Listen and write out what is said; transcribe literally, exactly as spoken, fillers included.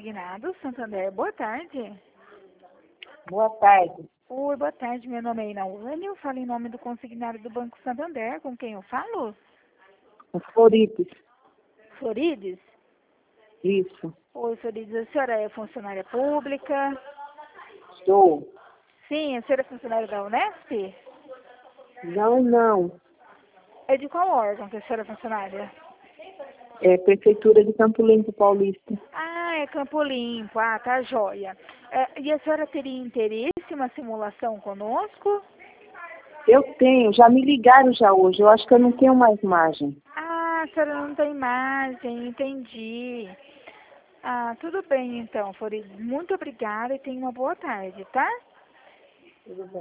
Consignado, Santander. Boa tarde. Boa tarde. Oi, boa tarde. Meu nome é Inaúne. Eu falo em nome do consignado do Banco Santander. Com quem eu falo? O Florides. Florides? Isso. Oi, Florides. A senhora é funcionária pública? Sou. Sim, a senhora é funcionária da Unesp? Não, não. É de qual órgão que a senhora é funcionária? É Prefeitura de Campo Limpo Paulista. Ah, é Campo Limpo. Ah, tá joia. É, e a senhora teria interesse em uma simulação conosco? Eu tenho, já me ligaram já hoje. Eu acho que eu não tenho mais margem. Ah, a senhora não tem margem, entendi. Ah, tudo bem então, Florides. Muito obrigada e tenha uma boa tarde, tá? Tudo bem.